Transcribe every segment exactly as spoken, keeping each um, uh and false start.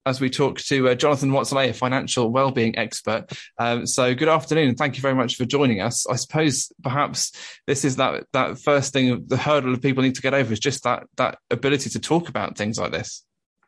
as we talk to uh, Jonathan Watson, a financial wellbeing expert. Um, so good afternoon, and thank you very much for joining us. I suppose perhaps this is that that first thing, the hurdle that people need to get over is just that that ability to talk about things like this.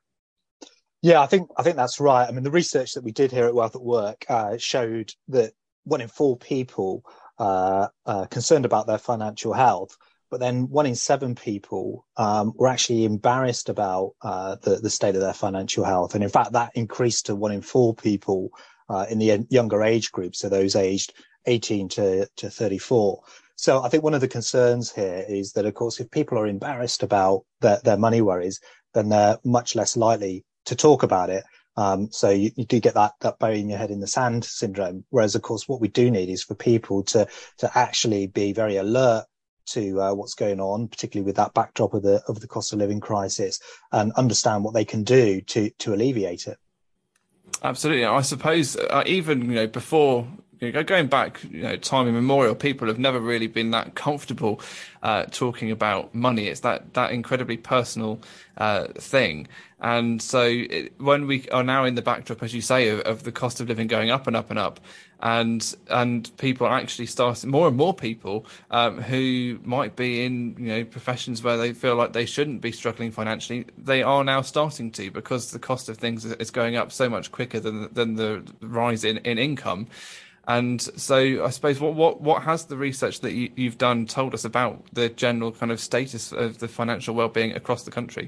Yeah, I think I think that's right. I mean, the research that we did here at Wealth at Work uh, showed that one in four people uh, are concerned about their financial health, but then one in seven people um, were actually embarrassed about uh, the, the state of their financial health. And in fact, that increased to one in four people uh, in the younger age group, so those aged eighteen to, to thirty-four. So I think one of the concerns here is that, of course, if people are embarrassed about their, their money worries, then they're much less likely to talk about it. Um, so you, you do get that, that burying your head in the sand syndrome. Whereas, of course, what we do need is for people to, to actually be very alert to uh, what's going on, particularly with that backdrop of the, of the cost of living crisis, and understand what they can do to, to alleviate it. Absolutely. I suppose uh, even, you know, before, you know, going back, you know, time immemorial, people have never really been that comfortable uh, talking about money. It's that that incredibly personal uh, thing. And so it, when we are now in the backdrop, as you say, of, of the cost of living going up and up and up, and and people are actually starting, more and more people um, who might be in, you know, professions where they feel like they shouldn't be struggling financially, they are now starting to, because the cost of things is going up so much quicker than than the rise in, in income. And so I suppose what, what, what has the research that you, you've done told us about the general kind of status of the financial well-being across the country?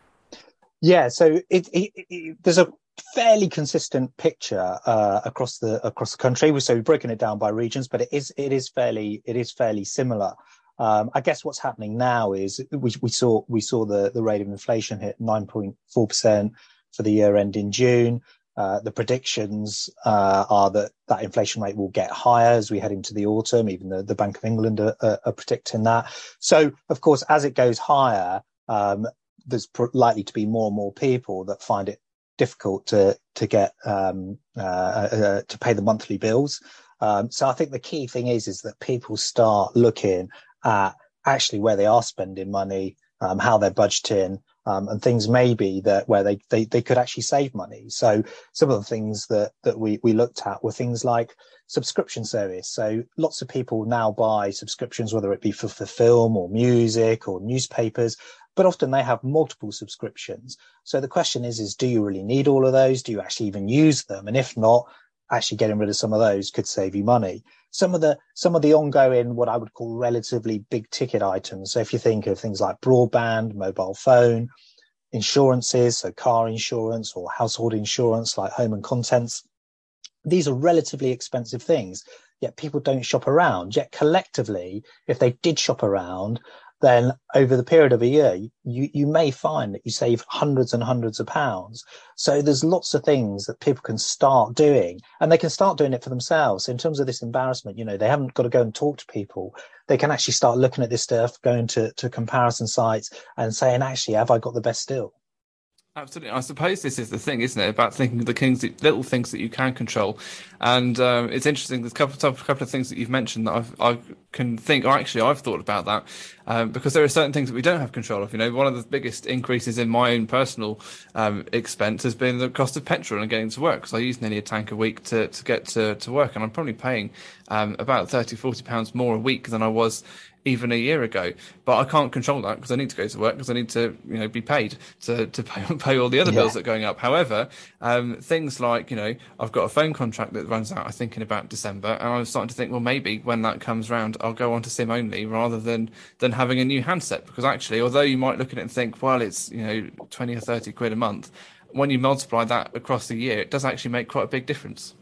Yeah, so it, it, it, there's a fairly consistent picture uh, across the across the country. So we've broken it down by regions, but it is it is fairly it is fairly similar. Um, I guess what's happening now is we, we saw we saw the, the rate of inflation hit nine point four percent for the year end in June. Uh, the predictions uh, are that that inflation rate will get higher as we head into the autumn. Even the, the Bank of England are, are, are predicting that. So, of course, as it goes higher, um, there's pr- likely to be more and more people that find it difficult to to get um, uh, uh, to pay the monthly bills. Um, so, I think the key thing is is that people start looking at actually where they are spending money, um, how they're budgeting. Um, and things maybe that where they, they, they could actually save money. So some of the things that, that we, we looked at were things like subscription service. So lots of people now buy subscriptions, whether it be for, for film or music or newspapers, but often they have multiple subscriptions. So the question is, is do you really need all of those? Do you actually even use them? And if not, actually getting rid of some of those could save you money. Some of the, some of the ongoing, what I would call relatively big ticket items. So if you think of things like broadband, mobile phone, insurances, so car insurance or household insurance like home and contents, these are relatively expensive things, yet people don't shop around. Yet collectively, if they did shop around, then over the period of a year, you, you may find that you save hundreds and hundreds of pounds. So there's lots of things that people can start doing, and they can start doing it for themselves. So in terms of this embarrassment, you know, they haven't got to go and talk to people. They can actually start looking at this stuff, going to, to comparison sites and saying, actually, have I got the best deal? Absolutely. I suppose this is the thing, isn't it? About thinking of the things that, little things that you can control. And um, it's interesting, there's a couple, a couple of things that you've mentioned that I've, I can think, or actually I've thought about that, um, because there are certain things that we don't have control of. You know, one of the biggest increases in my own personal um, expense has been the cost of petrol and getting to work, because I use nearly a tank a week to, to get to, to work, and I'm probably paying um, about thirty, forty pounds more a week than I was even a year ago. But I can't control that because I need to go to work, because I need to, you know, be paid to, to pay, pay all the other Yeah. bills that are going up. However, um, things like, you know, I've got a phone contract that runs out, I think, in about December, and I was starting to think, well, maybe when that comes round, I'll go on to SIM only rather than, than having a new handset. Because actually, although you might look at it and think, well, it's, you know, twenty or thirty quid a month, when you multiply that across the year, it does actually make quite a big difference.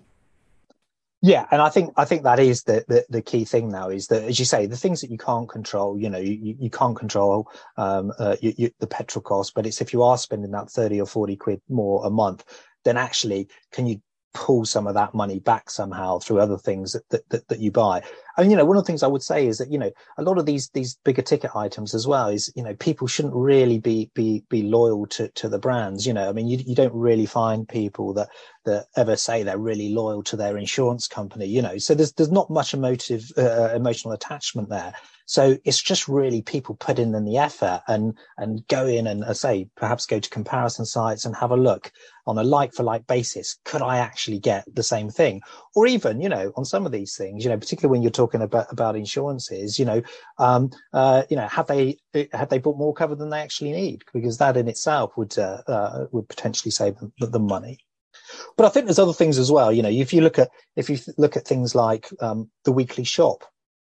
Yeah, and I think I think that is the, the the key thing now, is that, as you say, the things that you can't control, you know, you, you can't control um, uh, you, you, the petrol cost, but it's if you are spending that thirty or forty quid more a month, then actually can you pull some of that money back somehow through other things that, that, that, that you buy. And, you know, one of the things I would say is that, you know, a lot of these, these bigger ticket items as well is, you know, people shouldn't really be, be, be loyal to, to the brands. You know, I mean, you, you don't really find people that, that ever say they're really loyal to their insurance company, you know. So there's there's not much emotive uh, emotional attachment there. So it's just really people putting in the effort and and go in and, I say, perhaps go to comparison sites and have a look on a like for like basis. Could I actually get the same thing? Or even, you know, on some of these things, you know, particularly when you're talking about about insurances, you know, um, uh, you know, have they have they bought more cover than they actually need? Because that in itself would uh, uh, would potentially save them, them money. But I think there's other things as well. You know, if you look at if you look at things like um, the weekly shop.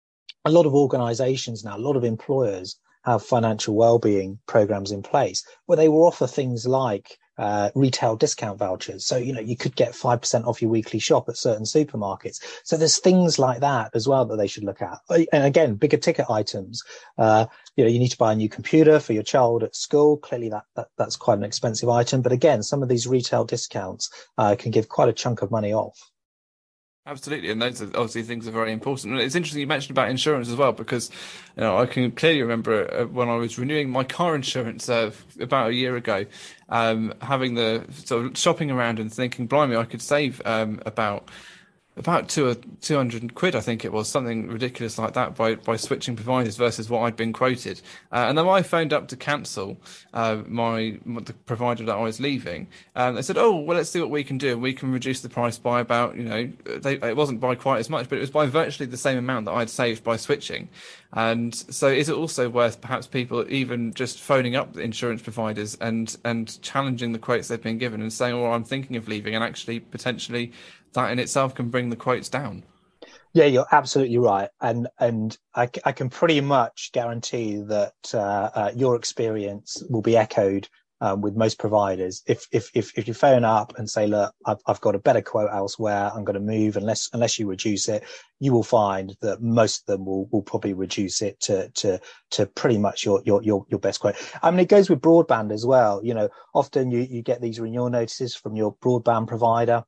A lot of organizations now, a lot of employers have financial well-being programs in place where they will offer things like uh, retail discount vouchers. So, you know, you could get five percent off your weekly shop at certain supermarkets. So there's things like that as well that they should look at. And again, bigger ticket items. Uh, you know, you need to buy a new computer for your child at school. Clearly that, that that's quite an expensive item. But again, some of these retail discounts uh, can give quite a chunk of money off. Absolutely, and those are obviously things are very important. And it's interesting you mentioned about insurance as well, because you know I can clearly remember uh, when I was renewing my car insurance uh, about a year ago, um, having the sort of shopping around and thinking, blimey, I could save um, about about two two hundred quid, I think it was, something ridiculous like that by by switching providers versus what I'd been quoted. Uh, and then when I phoned up to cancel uh, my the provider that I was leaving, um, they said, "Oh, well, let's see what we can do, and we can reduce the price by about, you know, they, it wasn't by quite as much, but it was by virtually the same amount that I'd saved by switching." And so, is it also worth perhaps people even just phoning up the insurance providers and and challenging the quotes they've been given and saying, "Oh, I'm thinking of leaving," and actually potentially that in itself can bring the quotes down? Yeah, you're absolutely right, and and I, I can pretty much guarantee that uh, uh, your experience will be echoed um, with most providers. If if if if you phone up and say, "Look, I've I've got a better quote elsewhere. I'm going to move," unless unless you reduce it, you will find that most of them will will probably reduce it to to to pretty much your your your your best quote. I mean, it goes with broadband as well. You know, often you you get these renewal notices from your broadband provider.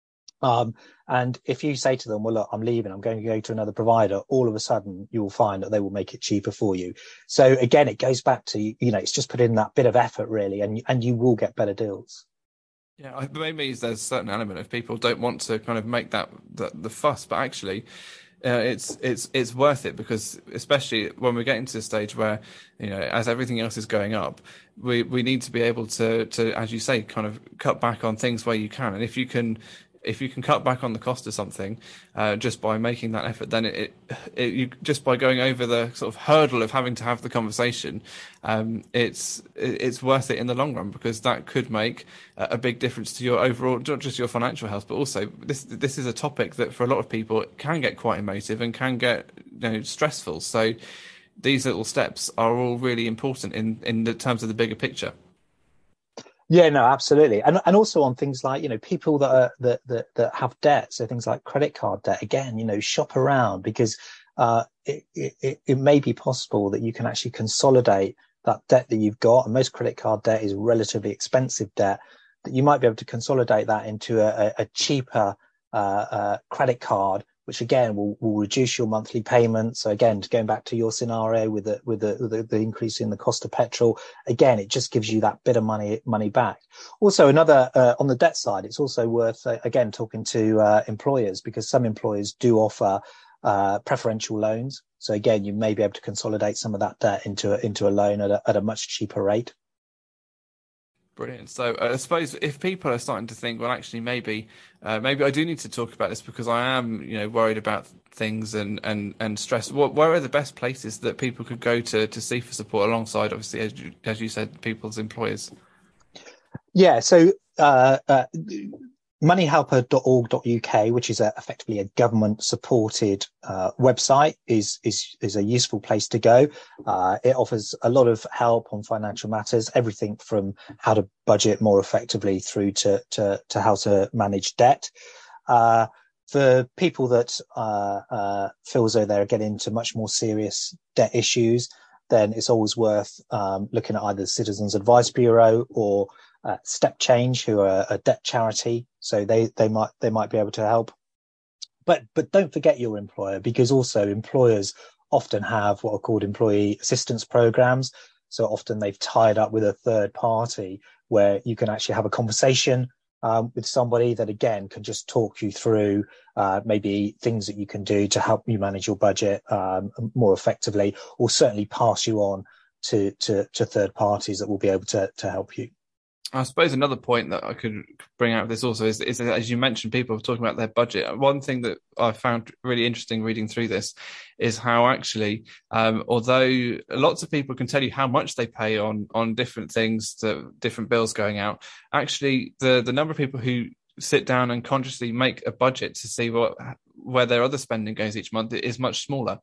Um, and if you say to them, well, look, I'm leaving, I'm going to go to another provider, all of a sudden you will find that they will make it cheaper for you. So again, it goes back to, you know, it's just put in that bit of effort really, and, and you will get better deals. Yeah, maybe there's a certain element of people don't want to kind of make that the, the fuss, but actually uh, it's it's it's worth it, because especially when we're getting to the stage where, you know, as everything else is going up, we, we need to be able to, to, as you say, kind of cut back on things where you can. And if you can if you can cut back on the cost of something uh, just by making that effort, then it, it, it you just by going over the sort of hurdle of having to have the conversation, um, it's it's worth it in the long run, because that could make a big difference to your overall, not just your financial health, but also this this is a topic that for a lot of people can get quite emotive and can get, you know, stressful. So these little steps are all really important in in the terms of the bigger picture. Yeah, no, absolutely. And and also on things like, you know, people that are that that, that have debt, so things like credit card debt, again, you know, shop around, because uh it, it it may be possible that you can actually consolidate that debt that you've got. And most credit card debt is relatively expensive debt, that you might be able to consolidate that into a, a cheaper uh, uh credit card, which again will, will reduce your monthly payments. So again, going back to your scenario with the with the, with the the increase in the cost of petrol, again, it just gives you that bit of money money back. Also, another uh, on the debt side, it's also worth uh, again talking to uh, employers, because some employers do offer uh, preferential loans. So again, you may be able to consolidate some of that debt into a, into a loan at a, at a much cheaper rate. Brilliant. So uh, I suppose if people are starting to think, well, actually, maybe, uh, maybe I do need to talk about this because I am, you know, worried about things and and and stress. What, where are the best places that people could go to to see for support alongside, obviously, as you, as you said, people's employers? Yeah. So uh, uh, money helper dot org dot U K, which is a, effectively a government-supported uh, website, is is is a useful place to go. Uh, it offers a lot of help on financial matters, everything from how to budget more effectively through to to, to how to manage debt. Uh, for people that uh, uh, feel as though they're getting into much more serious debt issues, then it's always worth um, looking at either the Citizens Advice Bureau or Uh, Step Change, who are a debt charity, so they they might they might be able to help. But but don't forget your employer, because also employers often have what are called employee assistance programs. So often they've tied up with a third party where you can actually have a conversation um, with somebody that, again, can just talk you through uh, maybe things that you can do to help you manage your budget um, more effectively, or certainly pass you on to, to, to third parties that will be able to, to help you. I suppose another point that I could bring out of this also is, is that, as you mentioned, people are talking about their budget. One thing that I found really interesting reading through this is how actually, um, although lots of people can tell you how much they pay on on different things, the different bills going out, actually the the number of people who sit down and consciously make a budget to see what where their other spending goes each month is much smaller.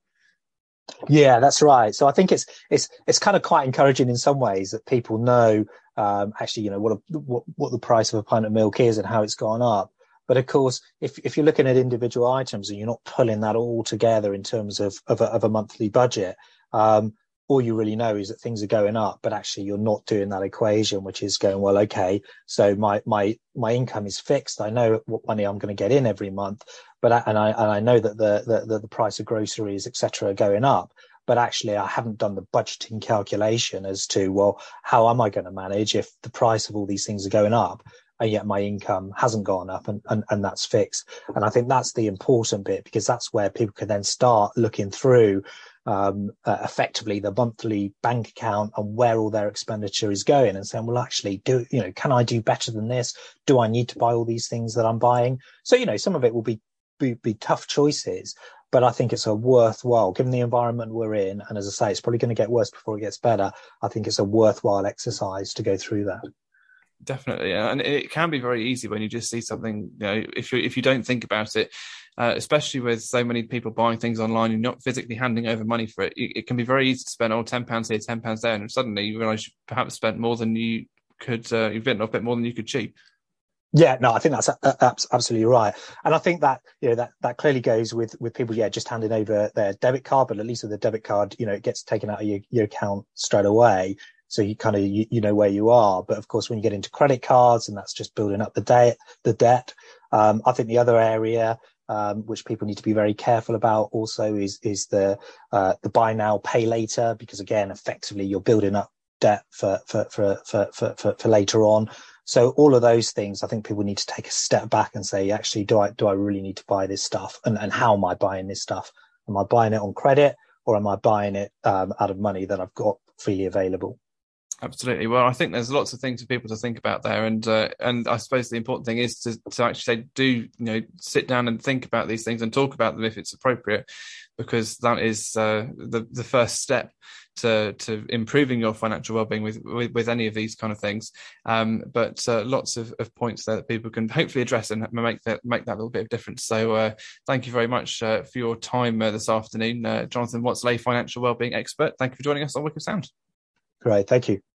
Yeah, that's right. So I think it's it's it's kind of quite encouraging in some ways that people know um, actually, you know, what, a, what what the price of a pint of milk is and how it's gone up. But of course, if if you're looking at individual items and you're not pulling that all together in terms of of a, of a monthly budget, um, all you really know is that things are going up, but actually you're not doing that equation, which is going, well, okay, so my my my income is fixed. I know what money I'm going to get in every month, but I, and I and I know that the the the price of groceries, et cetera, are going up. But actually, I haven't done the budgeting calculation as to, well, how am I going to manage if the price of all these things are going up and yet my income hasn't gone up, and, and, and that's fixed. And I think that's the important bit, because that's where people can then start looking through um, uh, effectively the monthly bank account and where all their expenditure is going, and saying, well, actually, do, you know, can I do better than this? Do I need to buy all these things that I'm buying? So, you know, some of it will be, be, be tough choices, but I think it's a worthwhile, given the environment we're in. And as I say, it's probably going to get worse before it gets better. I think it's a worthwhile exercise to go through that. Definitely, and it can be very easy when you just see something. You know, if you if you don't think about it, uh, especially with so many people buying things online and not physically handing over money for it, it, it can be very easy to spend oh ten pounds here, ten pounds there, and suddenly you realise you perhaps spent more than you could. Uh, you've bitten off a bit more than you could chew. Yeah, no, I think that's a, absolutely right. And I think that, you know, that, that clearly goes with, with people, yeah, just handing over their debit card, but at least with the debit card, you know, it gets taken out of your, your account straight away. So you kind of, you, you know where you are. But of course, when you get into credit cards, and that's just building up the debt, the debt. Um, I think the other area, um, which people need to be very careful about also is, is the, uh, the buy now, pay later, because again, effectively you're building up debt for, for, for, for, for, for, for later on. So all of those things, I think people need to take a step back and say, actually, do I do I really need to buy this stuff? And, and how am I buying this stuff? Am I buying it on credit, or am I buying it um, out of money that I've got freely available? Absolutely. Well, I think there's lots of things for people to think about there, and uh, and I suppose the important thing is to to actually say, do you know, sit down and think about these things and talk about them if it's appropriate, because that is uh, the the first step to to improving your financial well-being with with, with any of these kind of things. Um, but uh, lots of, of points there that people can hopefully address and make that make that little bit of difference. So uh, thank you very much uh, for your time uh, this afternoon, uh, Jonathan Watsley, financial well-being expert. Thank you for joining us on Wycombe Sound. Great, thank you.